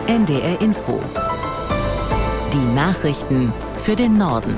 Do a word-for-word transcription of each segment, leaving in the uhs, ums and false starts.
N D R Info. Die Nachrichten für den Norden.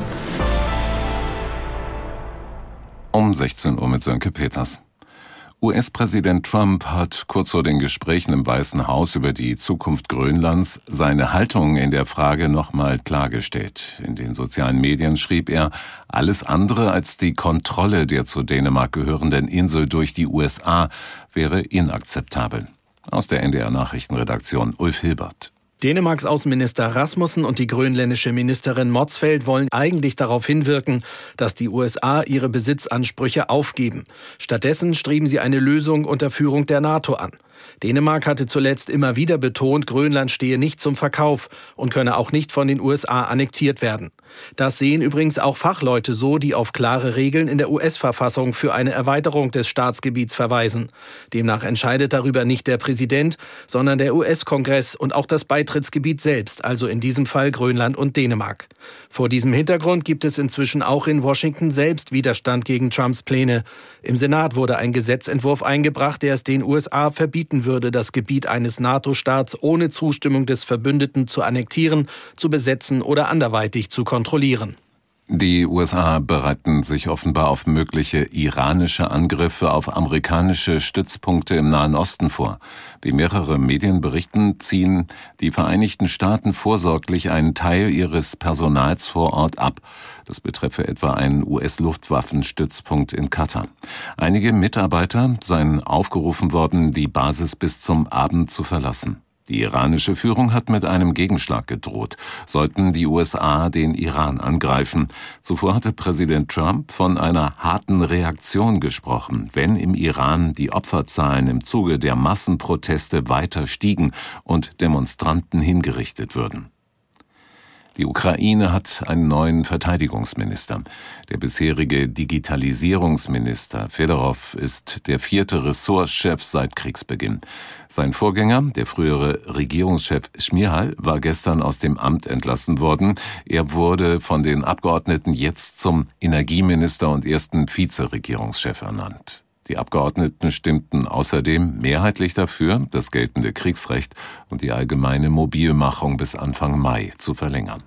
Um sechzehn Uhr mit Sönke Peters. U S-Präsident Trump hat kurz vor den Gesprächen im Weißen Haus über die Zukunft Grönlands seine Haltung in der Frage nochmal klargestellt. In den sozialen Medien schrieb er, alles andere als die Kontrolle der zu Dänemark gehörenden Insel durch die U S A wäre inakzeptabel. Aus der N D R-Nachrichtenredaktion Ulf Hilbert. Dänemarks Außenminister Rasmussen und die grönländische Ministerin Motzfeldt wollen eigentlich darauf hinwirken, dass die U S A ihre Besitzansprüche aufgeben. Stattdessen streben sie eine Lösung unter Führung der NATO an. Dänemark hatte zuletzt immer wieder betont, Grönland stehe nicht zum Verkauf und könne auch nicht von den U S A annektiert werden. Das sehen übrigens auch Fachleute so, die auf klare Regeln in der U S-Verfassung für eine Erweiterung des Staatsgebiets verweisen. Demnach entscheidet darüber nicht der Präsident, sondern der U S-Kongress und auch das Beitrittsgebiet selbst, also in diesem Fall Grönland und Dänemark. Vor diesem Hintergrund gibt es inzwischen auch in Washington selbst Widerstand gegen Trumps Pläne. Im Senat wurde ein Gesetzentwurf eingebracht, der es den U S A verbieten würde, das Gebiet eines NATO-Staats ohne Zustimmung des Verbündeten zu annektieren, zu besetzen oder anderweitig zu kontrollieren. Die U S A bereiten sich offenbar auf mögliche iranische Angriffe auf amerikanische Stützpunkte im Nahen Osten vor. Wie mehrere Medien berichten, ziehen die Vereinigten Staaten vorsorglich einen Teil ihres Personals vor Ort ab. Das betreffe etwa einen U S-Luftwaffenstützpunkt in Katar. Einige Mitarbeiter seien aufgerufen worden, die Basis bis zum Abend zu verlassen. Die iranische Führung hat mit einem Gegenschlag gedroht, sollten die U S A den Iran angreifen. Zuvor hatte Präsident Trump von einer harten Reaktion gesprochen, wenn im Iran die Opferzahlen im Zuge der Massenproteste weiter stiegen und Demonstranten hingerichtet würden. Die Ukraine hat einen neuen Verteidigungsminister. Der bisherige Digitalisierungsminister Fedorov ist der vierte Ressortchef seit Kriegsbeginn. Sein Vorgänger, der frühere Regierungschef Schmihal, war gestern aus dem Amt entlassen worden. Er wurde von den Abgeordneten jetzt zum Energieminister und ersten Vizeregierungschef ernannt. Die Abgeordneten stimmten außerdem mehrheitlich dafür, das geltende Kriegsrecht und die allgemeine Mobilmachung bis Anfang Mai zu verlängern.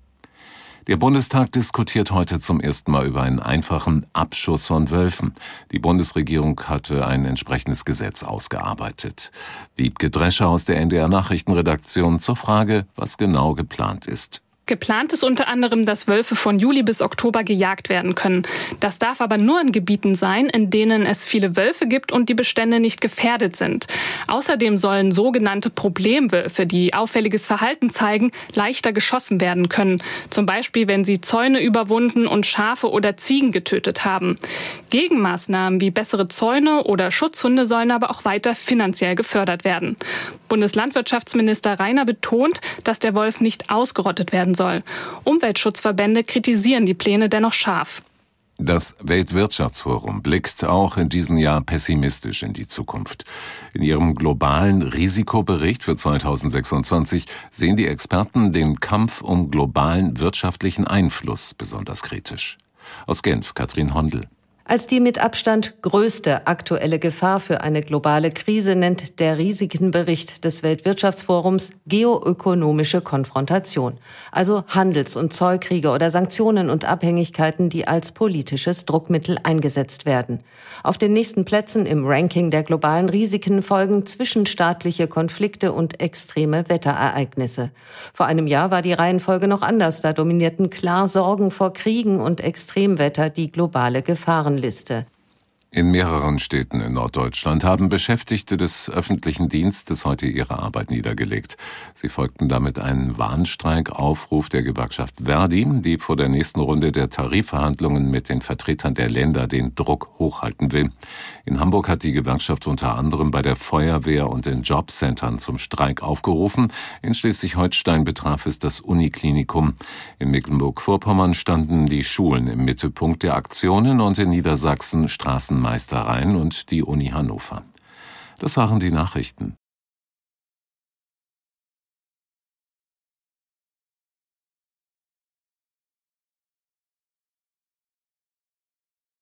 Der Bundestag diskutiert heute zum ersten Mal über einen einfachen Abschuss von Wölfen. Die Bundesregierung hatte ein entsprechendes Gesetz ausgearbeitet. Wiebke Drescher aus der N D R-Nachrichtenredaktion zur Frage, was genau geplant ist. Geplant ist unter anderem, dass Wölfe von Juli bis Oktober gejagt werden können. Das darf aber nur in Gebieten sein, in denen es viele Wölfe gibt und die Bestände nicht gefährdet sind. Außerdem sollen sogenannte Problemwölfe, die auffälliges Verhalten zeigen, leichter geschossen werden können. Zum Beispiel, wenn sie Zäune überwunden und Schafe oder Ziegen getötet haben. Gegenmaßnahmen wie bessere Zäune oder Schutzhunde sollen aber auch weiter finanziell gefördert werden. Bundeslandwirtschaftsminister Reiner betont, dass der Wolf nicht ausgerottet werden soll. Umweltschutzverbände kritisieren die Pläne dennoch scharf. Das Weltwirtschaftsforum blickt auch in diesem Jahr pessimistisch in die Zukunft. In ihrem globalen Risikobericht für zweitausendsechsundzwanzig sehen die Experten den Kampf um globalen wirtschaftlichen Einfluss besonders kritisch. Aus Genf, Katrin Hondel. Als die mit Abstand größte aktuelle Gefahr für eine globale Krise nennt der Risikenbericht des Weltwirtschaftsforums geoökonomische Konfrontation, also Handels- und Zollkriege oder Sanktionen und Abhängigkeiten, die als politisches Druckmittel eingesetzt werden. Auf den nächsten Plätzen im Ranking der globalen Risiken folgen zwischenstaatliche Konflikte und extreme Wetterereignisse. Vor einem Jahr war die Reihenfolge noch anders, da dominierten klar Sorgen vor Kriegen und Extremwetter die globale Gefahren Liste. In mehreren Städten in Norddeutschland haben Beschäftigte des öffentlichen Dienstes heute ihre Arbeit niedergelegt. Sie folgten damit einem Warnstreikaufruf der Gewerkschaft Verdi, die vor der nächsten Runde der Tarifverhandlungen mit den Vertretern der Länder den Druck hochhalten will. In Hamburg hat die Gewerkschaft unter anderem bei der Feuerwehr und in Jobcentern zum Streik aufgerufen. In Schleswig-Holstein betraf es das Uniklinikum. In Mecklenburg-Vorpommern standen die Schulen im Mittelpunkt der Aktionen und in Niedersachsen Straßenmeistereien und die Uni Hannover. Das waren die Nachrichten.